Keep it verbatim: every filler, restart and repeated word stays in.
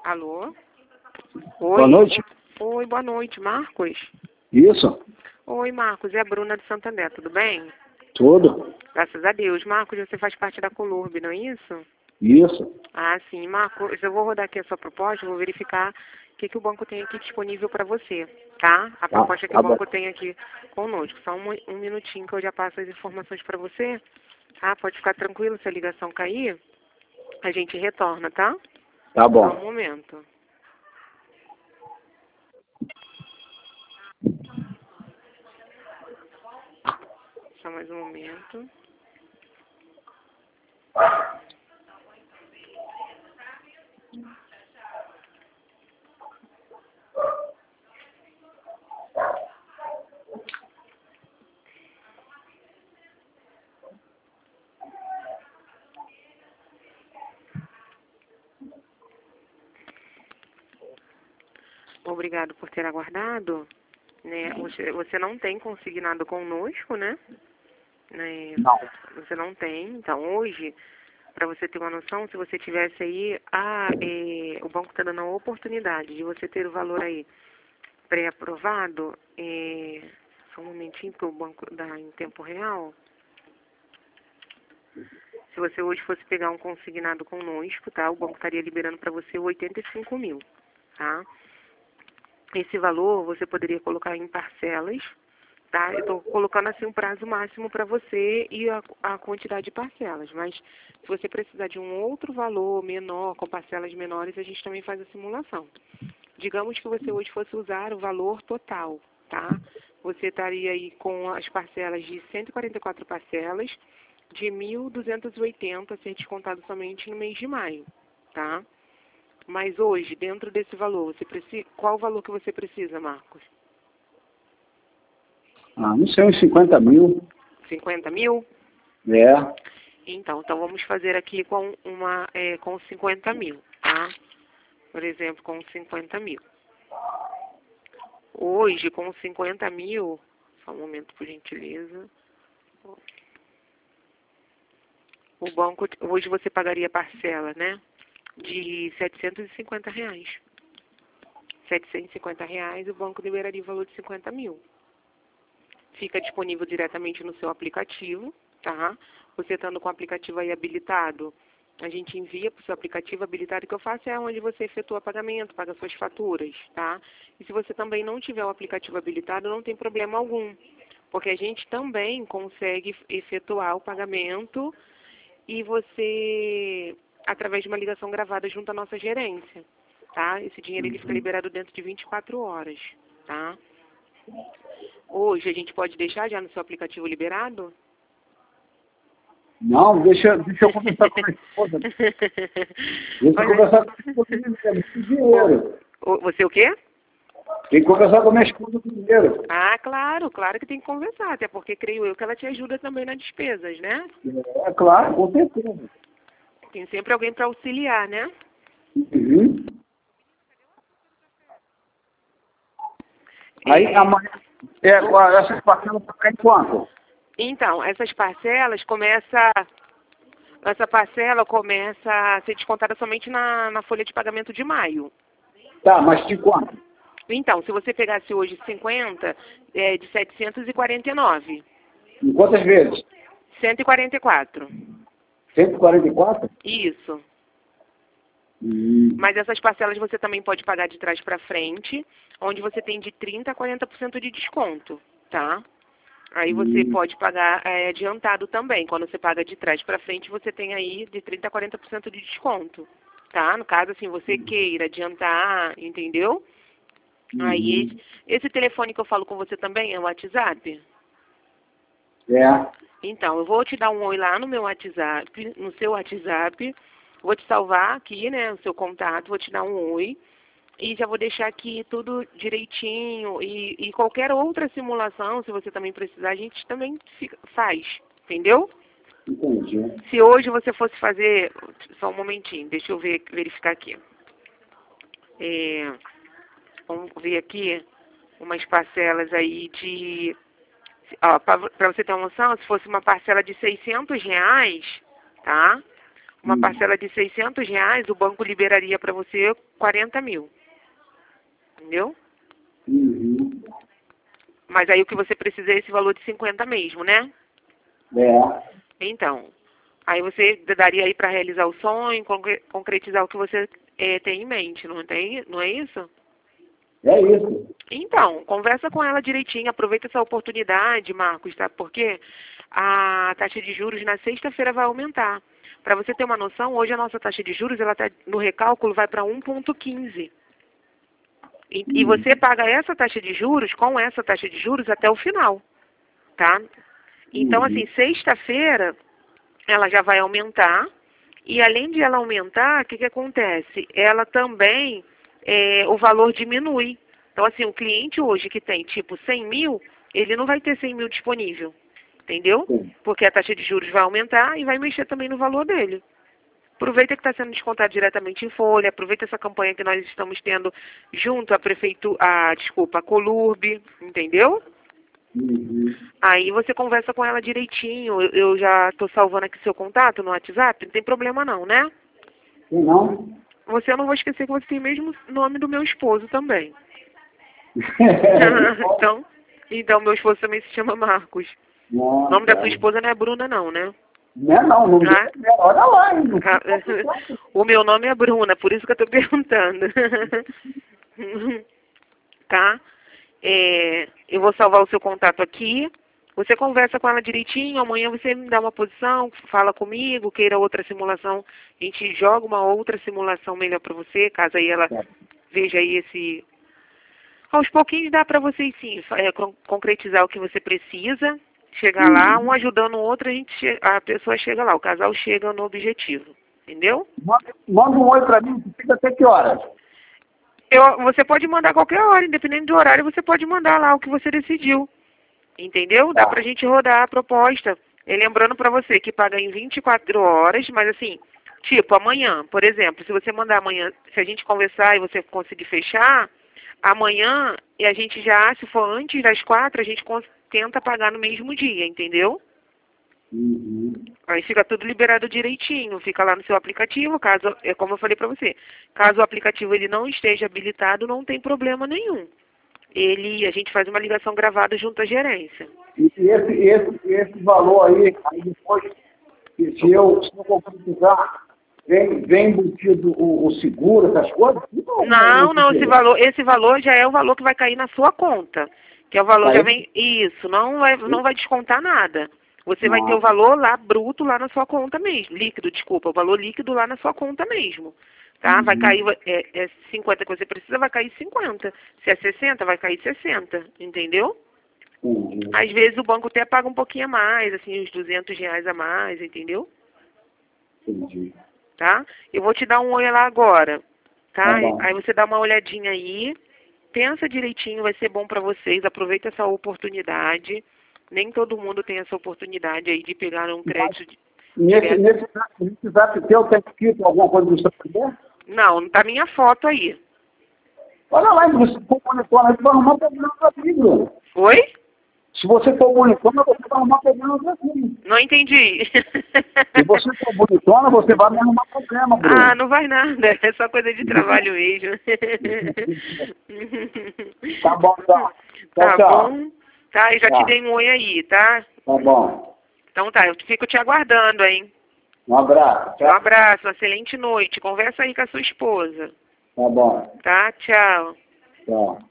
Alô? Oi. Boa noite. Oi, boa noite, Marcos? Isso. Oi, Marcos, é a Bruna de Santander, tudo bem? Tudo. Graças a Deus. Marcos, você faz parte da Colurb, não é isso? Isso. Ah, sim. Marcos, eu vou rodar aqui a sua proposta, vou verificar o que, que o banco tem aqui disponível para você, tá? A proposta Tá, que tá o banco bom. tem aqui conosco. Só um, um minutinho que eu já passo as informações para você, tá? Pode ficar tranquilo, se a ligação cair, a gente retorna, tá? Tá Só um bom. momento. Só mais um momento. Obrigado por ter aguardado. Né? Você, você não tem consignado conosco, né? né? Não. Você não tem. Então, hoje, para você ter uma noção, se você tivesse aí, ah, é, o banco está dando a oportunidade de você ter o valor aí pré-aprovado, é, só um momentinho, porque o banco dá em tempo real. Se você hoje fosse pegar um consignado conosco, tá? O banco estaria liberando para você oitenta e cinco mil, tá? Esse valor você poderia colocar em parcelas, tá? Eu estou colocando assim um prazo máximo para você e a, a quantidade de parcelas, mas se você precisar de um outro valor menor, com parcelas menores, a gente também faz a simulação. Digamos que você hoje fosse usar o valor total, tá? Você estaria aí com as parcelas de cento e quarenta e quatro parcelas de mil duzentos e oitenta a ser descontado somente no mês de maio, tá? Mas hoje, dentro desse valor, você precisa, qual o valor que você precisa, Marcos? Ah, não sei, uns cinquenta mil. cinquenta mil? É. Então, então vamos fazer aqui com uma, é, com cinquenta mil, tá? Por exemplo, com cinquenta mil. Hoje, com cinquenta mil, só um momento, por gentileza. O banco, hoje você pagaria parcela, né? De setecentos e cinquenta reais. setecentos e cinquenta reais, o banco liberaria o valor de cinquenta mil. Fica disponível diretamente no seu aplicativo, tá? Você estando com o aplicativo aí habilitado, a gente envia para o seu aplicativo habilitado. O que eu faço é onde você efetua pagamento, paga suas faturas, tá? E se você também não tiver o aplicativo habilitado, não tem problema algum, porque a gente também consegue efetuar o pagamento e você, através de uma ligação gravada junto à nossa gerência, tá? Esse dinheiro ele fica liberado dentro de vinte e quatro horas, tá? Hoje a gente pode deixar já no seu aplicativo liberado? Não, deixa, deixa eu conversar com a minha esposa. Deixa eu conversar com a minha esposa primeiro. Dinheiro. Você o quê? Tem que conversar com a minha esposa primeiro. Ah, claro, claro que tem que conversar, até porque creio eu que ela te ajuda também nas despesas, né? É claro, com certeza. Tem sempre alguém para auxiliar, né? Uhum. Aí É, amanhã, é, essas parcelas vão ficar em quanto? então, essas parcelas começa, essa parcela começa a ser descontada somente na, na folha de pagamento de maio. Tá, mas de quanto? Então, se você pegasse hoje cinquenta, é de setecentos e quarenta e nove. Em quantas vezes? cento e quarenta e quatro. cento e quarenta e quatro? Isso. Hum. Mas essas parcelas você também pode pagar de trás para frente, onde você tem de trinta a quarenta por cento de desconto, tá? Aí você Hum. pode pagar é, adiantado também. Quando você paga de trás para frente, você tem aí de trinta a quarenta por cento de desconto, tá? No caso, assim, você queira adiantar, entendeu? Uhum. Aí, esse, esse telefone que eu falo com você também é o WhatsApp? É. Então, eu vou te dar um oi lá no meu WhatsApp, no seu WhatsApp, vou te salvar aqui, né, o seu contato, vou te dar um oi e já vou deixar aqui tudo direitinho e, e qualquer outra simulação, se você também precisar, a gente também fica, faz, entendeu? Entendi. Se hoje você fosse fazer, só um momentinho, deixa eu ver, verificar aqui. É, vamos ver aqui umas parcelas aí de... Para você ter uma noção, se fosse uma parcela de seiscentos reais, tá? uma Hum. parcela de seiscentos reais, o banco liberaria para você quarenta mil. Entendeu? Uhum. Mas aí o que você precisa é esse valor de cinquenta mesmo, né? É. Então, aí você daria aí para realizar o sonho, concre- concretizar o que você eh, tem em mente, não tem? Não é isso? É isso. Então, conversa com ela direitinho, aproveita essa oportunidade, Marcos, tá? Porque a taxa de juros na sexta-feira vai aumentar. Para você ter uma noção, hoje a nossa taxa de juros, ela tá, no recálculo vai para um vírgula quinze. E, e Uhum. você paga essa taxa de juros com essa taxa de juros até o final, tá? Então, Uhum. assim, sexta-feira ela já vai aumentar. E além de ela aumentar, o que, que acontece? Ela também, é, o valor diminui. Então, assim, o cliente hoje que tem tipo cem mil, ele não vai ter cem mil disponível, entendeu? Sim. Porque a taxa de juros vai aumentar e vai mexer também no valor dele. Aproveita que está sendo descontado diretamente em folha, aproveita essa campanha que nós estamos tendo junto à prefeitura, a, desculpa, a Colurb, entendeu? Uhum. Aí você conversa com ela direitinho. Eu, eu já estou salvando aqui seu contato no WhatsApp, não tem problema não, né? Sim, não? Você, eu não vou esquecer que você tem o mesmo nome do meu esposo também. então, então, meu esposo também se chama Marcos. O nome da Nossa. sua esposa não é Bruna não, né? Não é não, não Ah? deu. Olha lá, hein? Não Ah, fica o meu nome é Bruna, por isso que eu estou perguntando. Tá? É, eu vou salvar o seu contato aqui. Você conversa com ela direitinho, amanhã você me dá uma posição, fala comigo, queira outra simulação, a gente joga uma outra simulação melhor para você, caso aí ela veja aí esse... Aos pouquinhos dá para vocês sim, fa- é, con- concretizar o que você precisa, chegar lá, um ajudando o outro, a, gente che- a pessoa chega lá, o casal chega no objetivo, entendeu? Manda, manda um oi pra mim, fica até que horas? Eu, você pode mandar qualquer hora, independente do horário, você pode mandar lá o que você decidiu. Entendeu? Dá Tá. pra gente rodar a proposta. E lembrando pra você que paga em vinte e quatro horas, mas assim, tipo, amanhã, por exemplo, se você mandar amanhã, se a gente conversar e você conseguir fechar, amanhã, e a gente já, se for antes das quatro, a gente cons- tenta pagar no mesmo dia, entendeu? Uhum. Aí fica tudo liberado direitinho, fica lá no seu aplicativo, caso, é como eu falei pra você, caso o aplicativo ele não esteja habilitado, não tem problema nenhum. Ele, a gente faz uma ligação gravada junto à gerência. E esse, esse, esse valor aí, aí depois, se se eu, se eu concretizar, vem, vem embutido o, o seguro, essas coisas? Não, não, esse valor, esse valor já é o valor que vai cair na sua conta. Que é o valor, já Aí? vem, isso, não vai, não vai descontar nada. Você vai ter o Nossa. valor lá bruto lá na sua conta mesmo. Líquido, desculpa, o valor líquido lá na sua conta mesmo. Tá? Vai Uhum. cair, é, é cinquenta que você precisa, vai cair cinquenta. Se é sessenta, vai cair sessenta, entendeu? Uhum. Às vezes o banco até paga um pouquinho a mais, assim, uns duzentos reais a mais, entendeu? Entendi. Tá? Eu vou te dar um oi lá agora, tá? Tá bom. Aí você dá uma olhadinha aí, pensa direitinho, vai ser bom pra vocês, aproveita essa oportunidade. Nem todo mundo tem essa oportunidade aí de pegar um crédito de- Nesse, direto. nesse, nesse zap teu tem escrito alguma coisa do seu poder? Não, não tá minha foto aí. Olha lá, se você for bonitona, você vai arrumar problema pra ti, Bruno. Oi? Se você for bonitona, você vai arrumar problema pra ti. Não entendi. Se você for bonitona, você vai me arrumar problema, Bruno. Ah, não vai nada, é só coisa de trabalho mesmo. Tá bom, tá. Tá Tchau, tchau. bom? Tá, eu já Tá. te dei um oi aí, tá? Tá bom. Então tá, eu fico te aguardando, hein? Um abraço. Um Tchau. abraço, uma excelente noite. Conversa aí com a sua esposa, Tá bom. tá? Tchau. Tchau.